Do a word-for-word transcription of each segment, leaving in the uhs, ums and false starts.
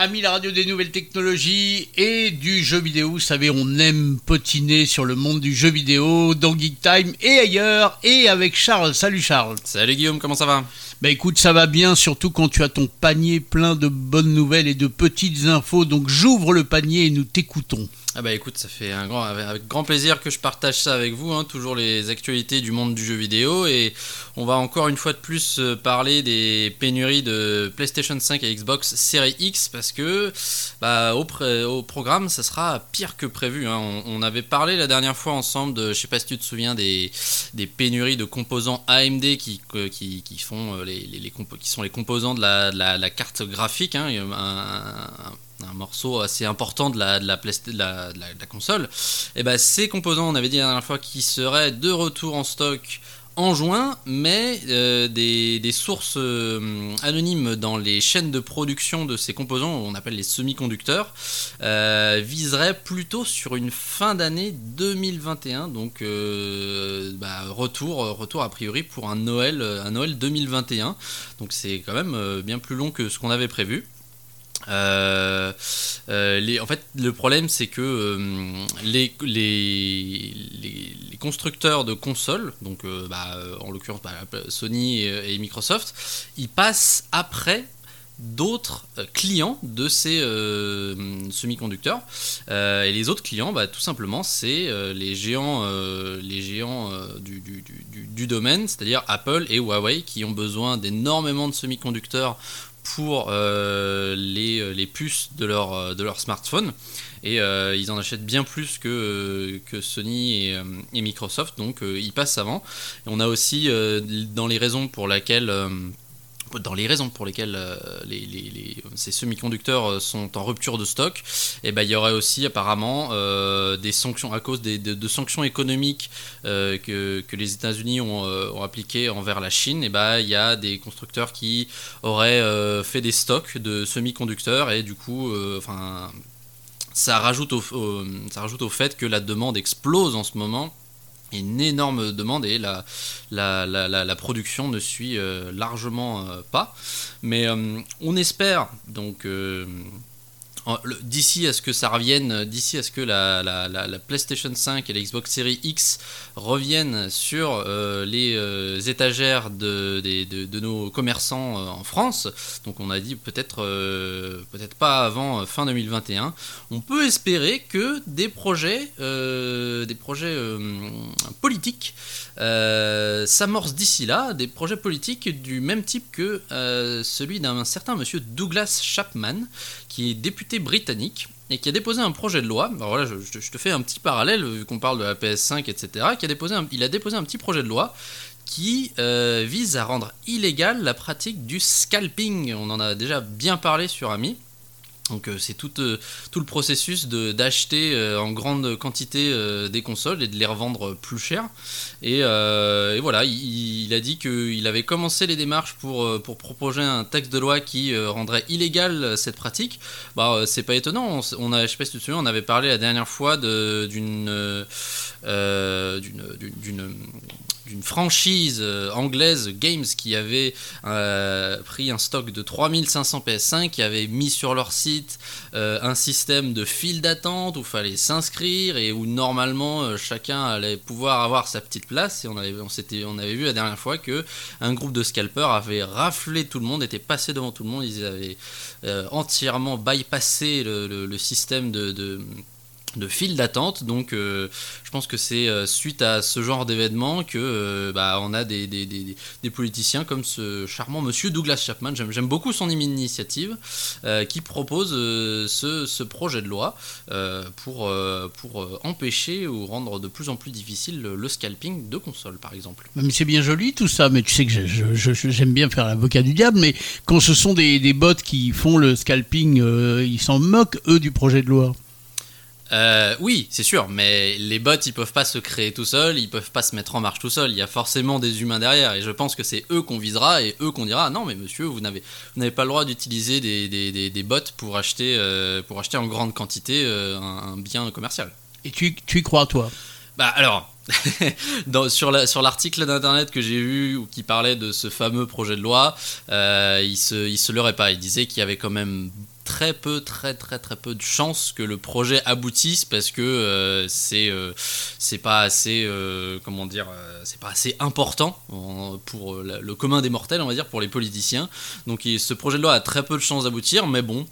Amis la radio des nouvelles technologies et du jeu vidéo, vous savez, on aime potiner sur le monde du jeu vidéo dans Geek Time et ailleurs, et avec Charles. Salut Charles. Salut Guillaume, comment ça va ? Bah écoute, ça va bien, surtout quand tu as ton panier plein de bonnes nouvelles et de petites infos, donc j'ouvre le panier et nous t'écoutons. Ah bah écoute, ça fait un grand, avec grand plaisir que je partage ça avec vous, hein, toujours les actualités du monde du jeu vidéo, et on va encore une fois de plus parler des pénuries de PlayStation cinq et Xbox Series X, parce que bah, au, pré- au programme ça sera pire que prévu, hein. on, on avait parlé la dernière fois ensemble de, je sais pas si tu te souviens, des, des pénuries de composants A M D qui, qui, qui, font les, les, les compo- qui sont les composants de la, de la, la carte graphique, hein, un, un, un morceau assez important de la, de la, de la, de la, de la console. Et ben ces composants, on avait dit la dernière fois, qui seraient de retour en stock en juin, mais euh, des, des sources euh, anonymes dans les chaînes de production de ces composants, on appelle les semi-conducteurs, euh, viseraient plutôt sur une fin d'année deux mille vingt et un, donc euh, bah, retour, retour a priori pour un Noël, un Noël deux mille vingt et un, donc c'est quand même bien plus long que ce qu'on avait prévu. Euh, euh, les, en fait, le problème, c'est que euh, les, les, les, les constructeurs de consoles, donc euh, bah, en l'occurrence bah, Sony et, et Microsoft, ils passent après d'autres clients de ces euh, semi-conducteurs, euh, et les autres clients, bah, tout simplement, c'est euh, les géants, euh, les géants euh, du, du, du, du domaine, c'est-à-dire Apple et Huawei, qui ont besoin d'énormément de semi-conducteurs pour euh, les, les puces de leur, de leur smartphone, et euh, ils en achètent bien plus que, que Sony et, et Microsoft, donc euh, ils passent avant. Et on a aussi euh, dans les raisons pour lesquelles euh, dans les raisons pour lesquelles euh, les, les, les, ces semi-conducteurs sont en rupture de stock, et ben, il y aurait aussi apparemment euh, des sanctions à cause des, de, de sanctions économiques euh, que, que les États-Unis ont, euh, ont appliquées envers la Chine. Et ben, il y a des constructeurs qui auraient euh, fait des stocks de semi-conducteurs, et du coup, euh, enfin, ça rajoute au, au, ça rajoute au fait que la demande explose en ce moment. Une énorme demande, et la, la, la, la, la production ne suit euh, largement euh, pas. Mais euh, on espère donc euh, d'ici à ce que ça revienne, d'ici à ce que la, la, la, la PlayStation cinq et la Xbox Series X reviennent sur euh, les euh, étagères de, de, de, de nos commerçants euh, en France. Donc on a dit peut-être, euh, peut-être pas avant fin deux mille vingt et un. On peut espérer que des projets, euh, des projets euh, politiques euh, s'amorcent d'ici là, des projets politiques du même type que euh, celui d'un certain monsieur Douglas Chapman, qui est député britannique et qui a déposé un projet de loi. Alors voilà, je, je te fais un petit parallèle vu qu'on parle de la P S cinq, et cetera. Qui a déposé un, il a déposé un petit projet de loi qui euh, vise à rendre illégale la pratique du scalping. On en a déjà bien parlé sur Ami. Donc euh, c'est tout, euh, tout le processus de, d'acheter euh, en grande quantité euh, des consoles et de les revendre plus cher. Et, euh, et voilà, il, il a dit qu'il avait commencé les démarches pour, euh, pour proposer un texte de loi qui euh, rendrait illégale cette pratique. Bah, euh, c'est pas étonnant, on, on a, je sais pas si tu te souviens, on avait parlé la dernière fois de, d'une, euh, d'une, d'une, d'une d'une franchise anglaise, Games, qui avait euh, pris un stock de trois mille cinq cents P S cinq, qui avait mis sur leur site euh, un système de file d'attente où il fallait s'inscrire et où normalement euh, chacun allait pouvoir avoir sa petite place. Et on avait, on, s'était, on avait vu la dernière fois qu'un groupe de scalpers avait raflé tout le monde, était passé devant tout le monde, ils avaient euh, entièrement bypassé le, le, le système de... de de file d'attente. Donc euh, je pense que c'est euh, suite à ce genre d'événement que euh, bah, on a des, des, des, des politiciens comme ce charmant monsieur Douglas Chapman, j'aime, j'aime beaucoup son initiative, euh, qui propose euh, ce, ce projet de loi euh, pour, euh, pour euh, empêcher ou rendre de plus en plus difficile le, le scalping de consoles par exemple. Mais c'est bien joli tout ça, mais tu sais que je, je, je, j'aime bien faire l'avocat du diable, mais quand ce sont des, des bots qui font le scalping, euh, ils s'en moquent eux du projet de loi. Euh, oui, c'est sûr, mais les bots, ils peuvent pas se créer tout seuls, ils peuvent pas se mettre en marche tout seuls, il y a forcément des humains derrière, et je pense que c'est eux qu'on visera, et eux qu'on dira, non mais monsieur, vous n'avez, vous n'avez pas le droit d'utiliser des, des, des, des bots pour acheter, euh, pour acheter en grande quantité euh, un, un bien commercial. Et tu, tu y crois, toi ? Bah alors, Dans, sur, la, sur l'article d'internet que j'ai vu ou qui parlait de ce fameux projet de loi, euh, il se, il se leurrait pas. Il disait qu'il y avait quand même très peu, très très très peu de chances que le projet aboutisse parce que euh, c'est euh, c'est pas assez euh, comment dire euh, c'est pas assez important en, pour euh, la, le commun des mortels, on va dire, pour les politiciens. Donc il, ce projet de loi a très peu de chances d'aboutir, mais bon.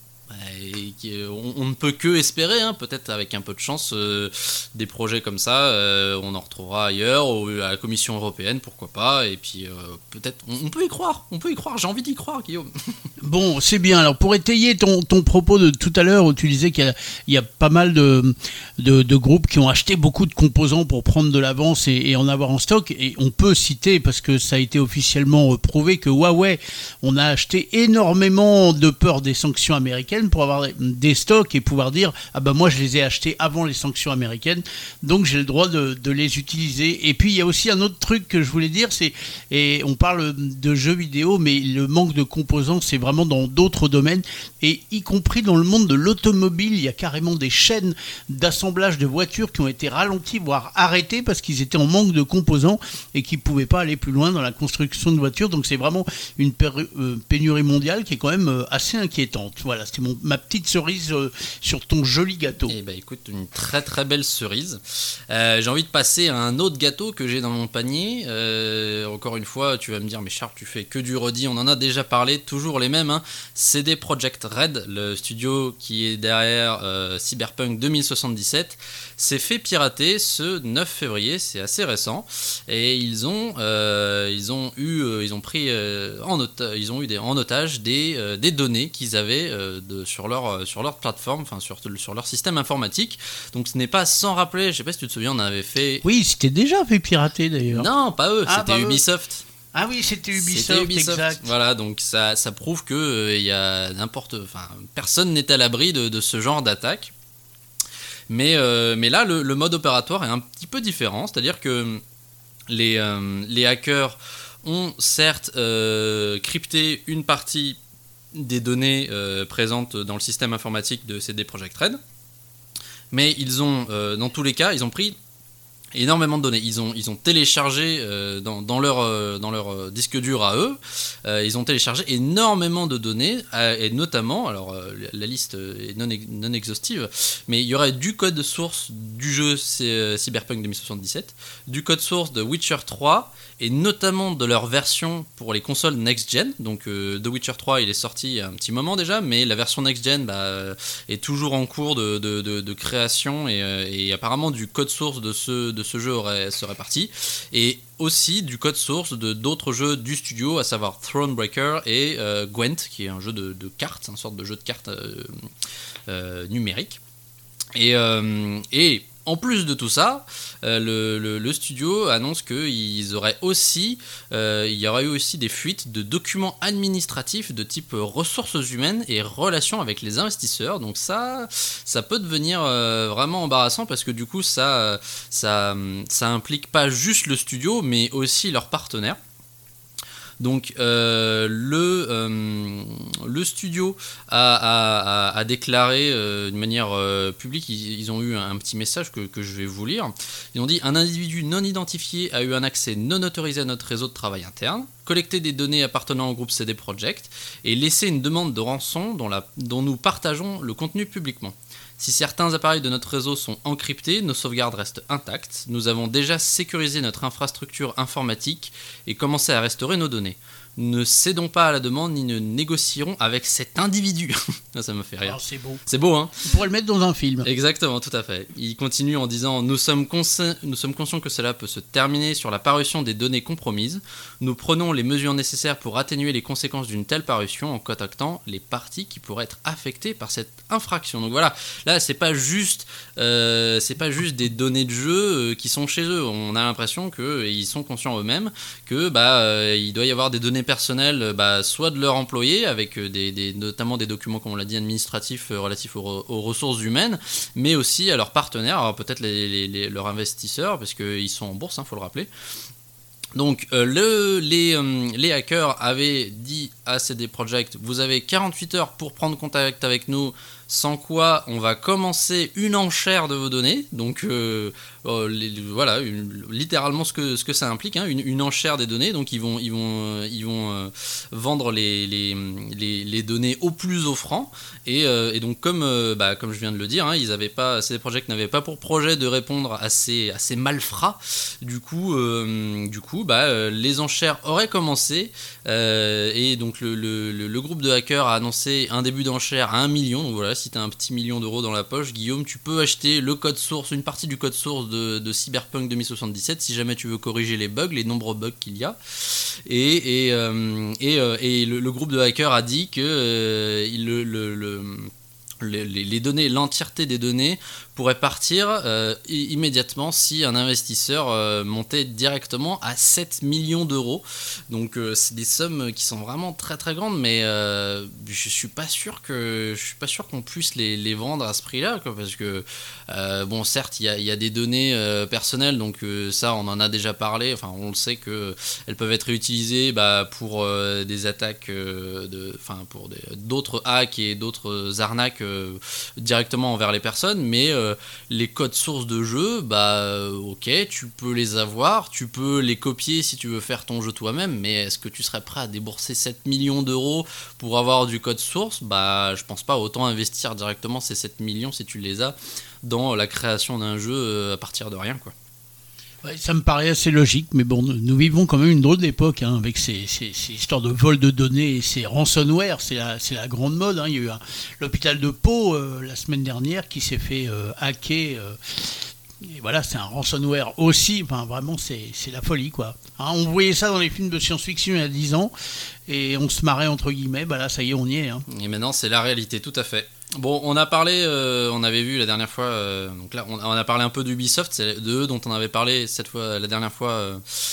Et on, on ne peut que espérer, hein, peut-être avec un peu de chance, euh, des projets comme ça, euh, on en retrouvera ailleurs, ou à la Commission européenne, pourquoi pas, et puis euh, peut-être, on, on peut y croire, on peut y croire, j'ai envie d'y croire, Guillaume. Bon, c'est bien. Alors, pour étayer ton, ton propos de tout à l'heure, où tu disais qu'il y a, il y a pas mal de, de, de groupes qui ont acheté beaucoup de composants pour prendre de l'avance et, et en avoir en stock, et on peut citer, parce que ça a été officiellement prouvé, que Huawei, on a acheté énormément de peur des sanctions américaines pour avoir des stocks et pouvoir dire ah ben moi je les ai achetés avant les sanctions américaines, donc j'ai le droit de, de les utiliser. Et puis il y a aussi un autre truc que je voulais dire, c'est, et on parle de jeux vidéo, mais le manque de composants c'est vraiment dans d'autres domaines, et y compris dans le monde de l'automobile. Il y a carrément des chaînes d'assemblage de voitures qui ont été ralenties, voire arrêtées, parce qu'ils étaient en manque de composants et qu'ils ne pouvaient pas aller plus loin dans la construction de voitures. Donc c'est vraiment une pénurie mondiale qui est quand même assez inquiétante. Voilà, c'était mon ma petite cerise euh, sur ton joli gâteau. Eh ben écoute, une très très belle cerise. Euh, j'ai envie de passer à un autre gâteau que j'ai dans mon panier. Euh, encore une fois, tu vas me dire, mais Charles, tu fais que du redit. On en a déjà parlé, toujours les mêmes. Hein. C D Projekt Red, le studio qui est derrière euh, Cyberpunk deux mille soixante-dix-sept, s'est fait pirater ce neuf février. C'est assez récent. Et ils ont, euh, ils ont eu, euh, ils ont pris euh, en otage, ils ont eu des, en otage des, euh, des données qu'ils avaient euh, de sur leur, sur leur plateforme, enfin sur, sur leur système informatique. Donc ce n'est pas sans rappeler, je sais pas si tu te souviens, on avait fait... Oui, c'était déjà fait pirater d'ailleurs. Non, pas eux, ah, c'était pas Ubisoft. Eux. Ah oui, c'était Ubisoft, c'était Ubisoft, exact. Voilà, donc ça, ça prouve que euh, y a n'importe, enfin, personne n'est à l'abri de, de ce genre d'attaque. Mais, euh, mais là, le, le mode opératoire est un petit peu différent, c'est-à-dire que les, euh, les hackers ont certes euh, crypté une partie des données euh, présentes dans le système informatique de C D Projekt Red, mais ils ont, euh, dans tous les cas, ils ont pris énormément de données. Ils ont, ils ont téléchargé euh, dans, dans, leur, euh, dans leur euh, disque dur à eux, euh, ils ont téléchargé énormément de données, euh, et notamment, alors euh, la liste est non, non exhaustive, mais il y aurait du code source du jeu euh, Cyberpunk deux mille soixante-dix-sept, du code source de Witcher trois, et notamment de leur version pour les consoles next-gen. Donc euh, The Witcher trois, il est sorti il y a un petit moment déjà, mais la version next-gen bah, est toujours en cours de, de, de, de création, et, euh, et apparemment du code source de ce, de ce jeu aurait, serait parti, et aussi du code source de d'autres jeux du studio, à savoir Thronebreaker et euh, Gwent, qui est un jeu de, de cartes, une sorte de jeu de cartes euh, euh, numérique. Et, euh, et en plus de tout ça, euh, le, le, le studio annonce qu'ils auraient aussi, euh, il y aurait eu aussi des fuites de documents administratifs de type ressources humaines et relations avec les investisseurs. Donc ça, ça peut devenir euh, vraiment embarrassant, parce que du coup, ça, ça, ça implique pas juste le studio, mais aussi leurs partenaires. Donc euh, le, euh, le studio a, a, a déclaré euh, de manière euh, publique, ils, ils ont eu un, un petit message que, que je vais vous lire. Ils ont dit: un individu non identifié a eu un accès non autorisé à notre réseau de travail interne, collecté des données appartenant au groupe C D Projekt et laissé une demande de rançon dont, la, dont nous partageons le contenu publiquement. Si certains appareils de notre réseau sont encryptés, nos sauvegardes restent intactes. Nous avons déjà sécurisé notre infrastructure informatique et commencé à restaurer nos données. Nous ne cédons pas à la demande ni ne négocierons avec cet individu. Ça me fait rire. Alors, c'est beau. C'est beau, hein? On pourrait le mettre dans un film. Exactement, tout à fait. Il continue en disant: nous sommes, consci- nous sommes conscients que cela peut se terminer sur la parution des données compromises. Nous prenons les mesures nécessaires pour atténuer les conséquences d'une telle parution en contactant les parties qui pourraient être affectées par cette infraction. Donc voilà, là c'est pas juste, euh, c'est pas juste des données de jeu euh, qui sont chez eux. On a l'impression qu'ils sont conscients eux-mêmes que bah euh, il doit y avoir des données personnelles, bah, soit de leurs employés, avec des, des, notamment des documents, comme on l'a dit, administratifs euh, relatifs aux, aux ressources humaines, mais aussi à leurs partenaires, alors peut-être les, les, les, leurs investisseurs, parce qu'ils sont en bourse, il hein, faut le rappeler. Donc euh, le, les, euh, les hackers avaient dit à C D Projekt, vous avez quarante-huit heures pour prendre contact avec nous, sans quoi on va commencer une enchère de vos données. Donc euh, euh, les, voilà, une, littéralement ce que, ce que ça implique, hein, une, une enchère des données. Donc ils vont, ils vont, euh, ils vont euh, vendre les, les, les, les données au plus offrant. Et, euh, et donc comme, euh, bah, comme je viens de le dire, hein, ils avaient pas, C D Projekt n'avait pas pour projet de répondre à ces, à ces malfrats. Du coup, euh, du coup bah, euh, les enchères auraient commencé. Euh, et donc le, le, le groupe de hackers a annoncé un début d'enchère à un million. Donc voilà, si tu as un petit million d'euros dans la poche, Guillaume, tu peux acheter le code source, une partie du code source de, de Cyberpunk deux mille soixante-dix-sept si jamais tu veux corriger les bugs, les nombreux bugs qu'il y a. Et, et, euh, et, euh, et le, le groupe de hackers a dit que euh, le, le, le Les, les données, l'entièreté des données pourrait partir euh, immédiatement si un investisseur euh, montait directement à sept millions d'euros. Donc euh, c'est des sommes qui sont vraiment très très grandes, mais euh, je suis pas sûr que je suis pas sûr qu'on puisse les, les vendre à ce prix-là, quoi, parce que euh, bon, certes il y a, y a des données euh, personnelles, donc euh, ça on en a déjà parlé. Enfin on le sait que elles peuvent être réutilisées bah, pour euh, des attaques, euh, de, enfin pour des, d'autres hacks et d'autres arnaques euh, directement envers les personnes, mais euh, les codes sources de jeu, bah euh, ok, tu peux les avoir, tu peux les copier si tu veux faire ton jeu toi-même, mais est-ce que tu serais prêt à débourser sept millions d'euros pour avoir du code source? Bah je pense pas. Autant investir directement ces sept millions si tu les as dans la création d'un jeu euh, à partir de rien, quoi. Ouais, ça me paraît assez logique, mais bon, nous, nous vivons quand même une drôle d'époque, hein, avec ces, ces, ces histoires de vol de données et ces ransomware, c'est la, c'est la grande mode. Hein. Il y a eu un, l'hôpital de Pau euh, la semaine dernière qui s'est fait euh, hacker. Euh, et voilà, c'est un ransomware aussi. Enfin, vraiment, c'est, c'est la folie, quoi. Hein, on voyait ça dans les films de science-fiction il y a dix ans et on se marrait entre guillemets. Bah là, ça y est, on y est. Hein. Et maintenant, c'est la réalité, tout à fait. Bon, on a parlé, euh, on avait vu la dernière fois, euh, donc là, on, on a parlé un peu d'Ubisoft, c'est de eux dont on avait parlé cette fois, la dernière fois, euh,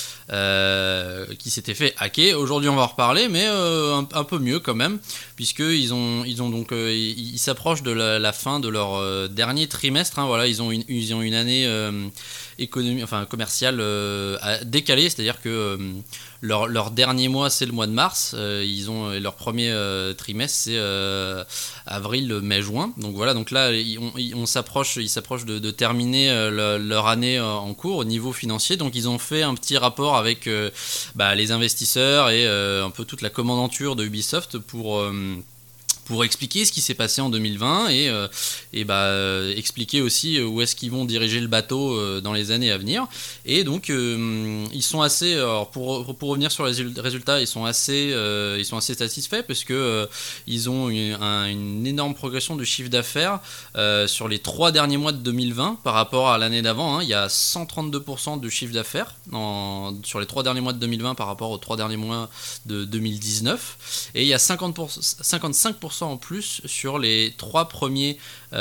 euh, qui s'était fait hacker. Aujourd'hui, on va en reparler, mais euh, un, un peu mieux quand même, puisqu'ils ont, ils ont donc, euh, ils, ils s'approchent de la, la fin de leur euh, dernier trimestre. Hein, voilà, ils ont une, ils ont une année euh, économie, enfin commerciale euh, décalée, c'est-à-dire que euh, leur, leur dernier mois c'est le mois de mars, euh, ils ont leur premier euh, trimestre c'est euh, avril, mai, juin. Donc voilà, donc là on, on s'approche, ils s'approchent de, de terminer euh, le, leur année en cours au niveau financier. Donc ils ont fait un petit rapport avec euh, bah, les investisseurs et euh, un peu toute la commandanture de Ubisoft pour euh, pour expliquer ce qui s'est passé en deux mille vingt et, euh, et bah, euh, expliquer aussi où est-ce qu'ils vont diriger le bateau euh, dans les années à venir. Et donc euh, ils sont assez, alors pour, pour revenir sur les résultats, ils sont assez, euh, ils sont assez satisfaits parce que euh, ils ont une, un, une énorme progression du chiffre d'affaires euh, sur les trois derniers mois de deux mille vingt par rapport à l'année d'avant. Hein. Il y a cent trente-deux pour cent de chiffre d'affaires en, sur les trois derniers mois de deux mille vingt par rapport aux trois derniers mois de deux mille dix-neuf. Et il y a cinquante pour cent, cinquante-cinq pour cent en plus sur les trois premiers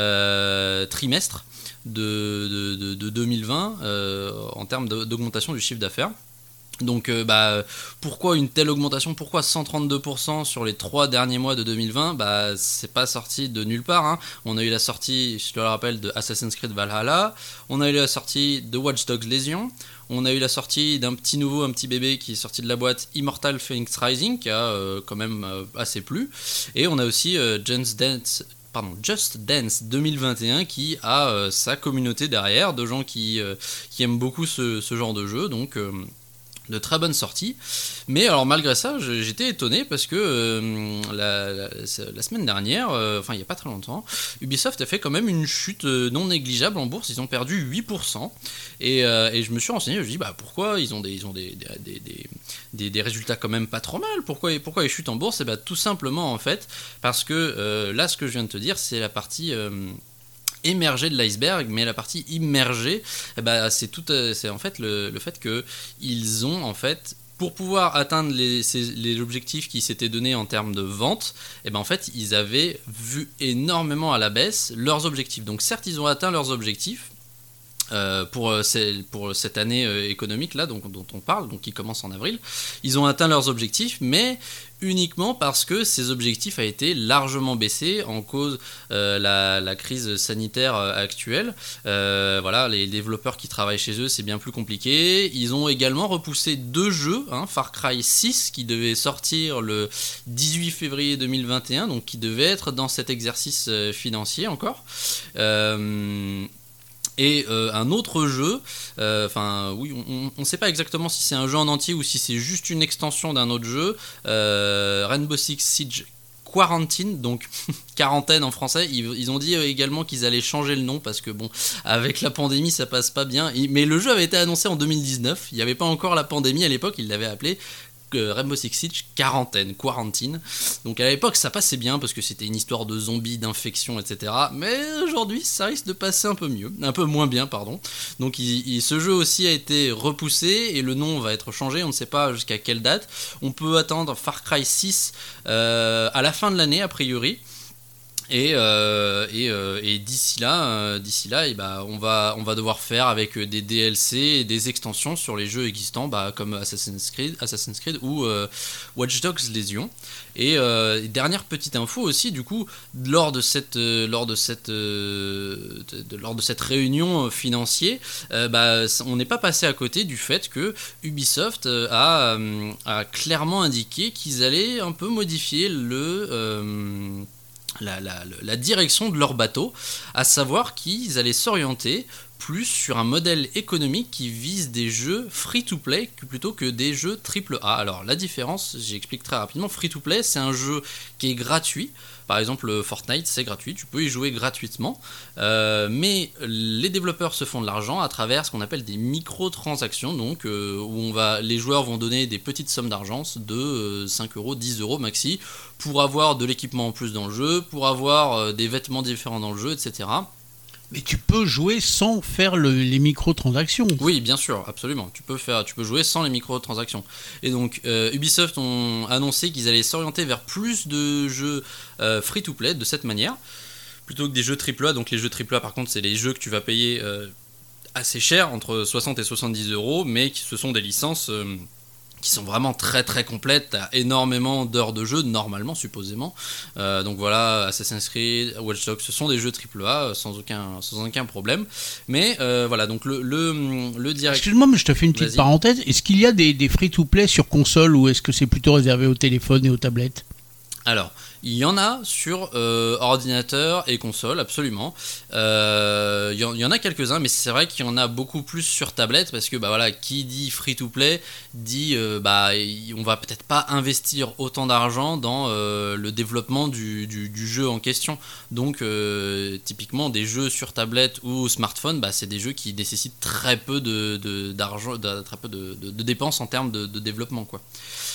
euh, trimestres de, de, de, de deux mille vingt euh, en termes de, d'augmentation du chiffre d'affaires. Donc euh, bah, pourquoi une telle augmentation? Pourquoi cent trente-deux pour cent sur les trois derniers mois de deux mille vingt? Bah, c'est pas sorti de nulle part. Hein. On a eu la sortie, je te le rappelle, de Assassin's Creed Valhalla. On a eu la sortie de Watch Dogs Legion. On a eu la sortie d'un petit nouveau, un petit bébé qui est sorti de la boîte, Immortal Phoenix Rising, qui a euh, quand même euh, assez plu. Et on a aussi euh, Just Dance... Pardon, Just Dance deux mille vingt et un qui a euh, sa communauté derrière, de gens qui, euh, qui aiment beaucoup ce, ce genre de jeu. Donc... Euh, de très bonnes sorties, mais alors malgré ça j'étais étonné parce que euh, la, la, la semaine dernière, euh, enfin il n'y a pas très longtemps, Ubisoft a fait quand même une chute non négligeable en bourse. Ils ont perdu huit pour cent et, euh, et je me suis renseigné, je me suis dit bah pourquoi ils ont des, ils ont des, des, des, des, des résultats quand même pas trop mal, pourquoi, pourquoi ils chutent en bourse? Et bah tout simplement en fait parce que euh, là ce que je viens de te dire c'est la partie euh, émergée de l'iceberg, mais la partie immergée, eh ben, c'est tout, c'est en fait le, le fait que ils ont en fait, pour pouvoir atteindre les, ces, les objectifs qui s'étaient donnés en termes de vente, eh ben en fait ils avaient vu énormément à la baisse leurs objectifs. Donc certes ils ont atteint leurs objectifs, Euh, pour, euh, pour cette année euh, économique là donc, dont on parle, donc qui commence en avril. Ils ont atteint leurs objectifs, mais uniquement parce que ces objectifs a été largement baissé en cause euh, la, la crise sanitaire euh, actuelle. Euh, voilà, les développeurs qui travaillent chez eux, c'est bien plus compliqué. Ils ont également repoussé deux jeux, hein, Far Cry six qui devait sortir le dix-huit février deux mille vingt et un, donc qui devait être dans cet exercice euh, financier encore. Euh, Et euh, un autre jeu, enfin euh, oui, on ne sait pas exactement si c'est un jeu en entier ou si c'est juste une extension d'un autre jeu, euh, Rainbow Six Siege Quarantine, donc quarantaine en français. Ils, ils ont dit également qu'ils allaient changer le nom parce que bon, avec la pandémie ça passe pas bien. Mais le jeu avait été annoncé en deux mille dix-neuf, il n'y avait pas encore la pandémie à l'époque, ils l'avaient appelé Rainbow Six Siege quarantaine, quarantine. Donc à l'époque ça passait bien parce que c'était une histoire de zombies, d'infections, et cetera. Mais aujourd'hui ça risque de passer un peu mieux, un peu moins bien, pardon. Donc il, il, ce jeu aussi a été repoussé et le nom va être changé. On ne sait pas jusqu'à quelle date. On peut attendre Far Cry six euh, à la fin de l'année a priori. Et, euh, et, euh, et d'ici là, euh, d'ici là, et bah, on va, on va devoir faire avec des D L C et des extensions sur les jeux existants, bah, comme Assassin's Creed, Assassin's Creed ou euh, Watch Dogs Legion. Et euh, dernière petite info aussi, du coup, lors de cette, euh, lors de cette, euh, de, de, lors de cette réunion financière, euh, bah, on n'est pas passé à côté du fait que Ubisoft a, euh, a clairement indiqué qu'ils allaient un peu modifier le euh, La, la, la direction de leur bateau, à savoir qu'ils allaient s'orienter plus sur un modèle économique qui vise des jeux free-to-play plutôt que des jeux triple A. Alors la différence, j'explique très rapidement, free-to-play c'est un jeu qui est gratuit. Par exemple Fortnite c'est gratuit, tu peux y jouer gratuitement, euh, mais les développeurs se font de l'argent à travers ce qu'on appelle des microtransactions, donc euh, où on va, les joueurs vont donner des petites sommes d'argent de euh, cinq euros, dix euros maxi, pour avoir de l'équipement en plus dans le jeu, pour avoir euh, des vêtements différents dans le jeu, et cetera. Mais tu peux jouer sans faire le, les microtransactions. Oui, bien sûr, absolument. Tu peux faire, tu peux jouer sans les microtransactions. Et donc, euh, Ubisoft ont annoncé qu'ils allaient s'orienter vers plus de jeux euh, free-to-play de cette manière, plutôt que des jeux triple A. Donc, les jeux triple A, par contre, c'est les jeux que tu vas payer euh, assez cher, entre soixante et soixante-dix euros, mais qui ce sont des licences euh, qui sont vraiment très très complètes. T'as énormément d'heures de jeu, normalement, supposément. Euh, donc voilà, Assassin's Creed, Watch Dogs, ce sont des jeux triple A sans aucun, sans aucun problème. Mais euh, voilà, donc le, le, le direct... Excuse-moi, mais je te fais une petite Vas-y. parenthèse. Est-ce qu'il y a des, des free-to-play sur console ou est-ce que c'est plutôt réservé au téléphone et aux tablettes ? Alors, il y en a sur euh, ordinateur et console, absolument. Euh, il, y en, il y en a quelques-uns, mais c'est vrai qu'il y en a beaucoup plus sur tablette parce que bah voilà, qui dit free-to-play dit euh, bah on va peut-être pas investir autant d'argent dans euh, le développement du, du, du jeu en question. Donc euh, typiquement des jeux sur tablette ou smartphone, bah c'est des jeux qui nécessitent très peu de, de d'argent, de, très peu de, de, de dépenses en termes de, de développement, quoi.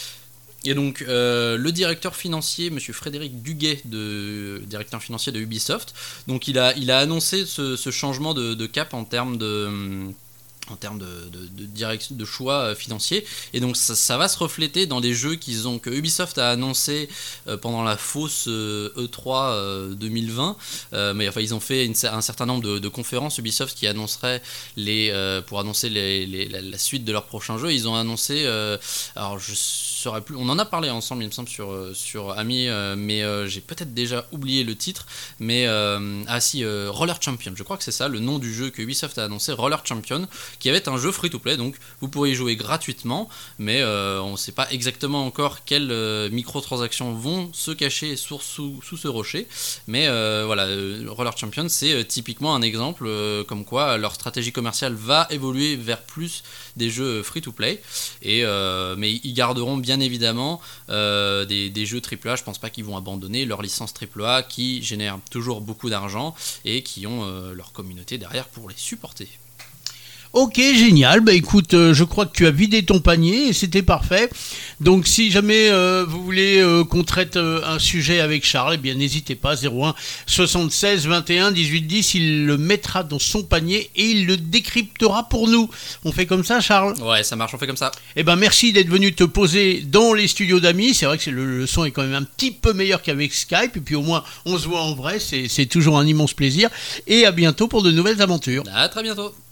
Et donc euh, le directeur financier, monsieur Frédéric Duguet, de, directeur financier de Ubisoft, donc il a, il a annoncé ce, ce changement de, de cap en termes de... en termes de, de, de, direction, de choix financiers, et donc ça, ça va se refléter dans les jeux qu'ils ont, que Ubisoft a annoncé euh, pendant la fausse euh, E trois euh, deux mille vingt, euh, mais enfin ils ont fait une, un certain nombre de, de conférences Ubisoft qui annonceraient les, euh, pour annoncer les, les, la, la suite de leur prochain jeu. Ils ont annoncé, euh, alors je saurais plus, on en a parlé ensemble il me semble sur, sur Ami, euh, mais euh, j'ai peut-être déjà oublié le titre, mais euh, ah si, euh, Roller Champion, je crois que c'est ça le nom du jeu que Ubisoft a annoncé, Roller Champion, qui avait un jeu free-to-play, donc vous pourriez y jouer gratuitement, mais euh, on ne sait pas exactement encore quelles euh, microtransactions vont se cacher sous, sous, sous ce rocher, mais euh, voilà, euh, Roller Champion c'est euh, typiquement un exemple euh, comme quoi leur stratégie commerciale va évoluer vers plus des jeux free-to-play, et, euh, mais ils garderont bien évidemment euh, des, des jeux triple A. Je pense pas qu'ils vont abandonner leur licence triple A qui génère toujours beaucoup d'argent et qui ont euh, leur communauté derrière pour les supporter. Ok, génial. Bah écoute, euh, je crois que tu as vidé ton panier et c'était parfait. Donc si jamais euh, vous voulez euh, qu'on traite euh, un sujet avec Charles, eh bien n'hésitez pas, zéro un soixante-seize vingt et un dix-huit dix, il le mettra dans son panier et il le décryptera pour nous. On fait comme ça, Charles ? Ouais, ça marche, on fait comme ça. Eh ben merci d'être venu te poser dans les studios d'Ami. C'est vrai que c'est le, le son est quand même un petit peu meilleur qu'avec Skype, et puis au moins on se voit en vrai, c'est, c'est toujours un immense plaisir. Et à bientôt pour de nouvelles aventures. À très bientôt.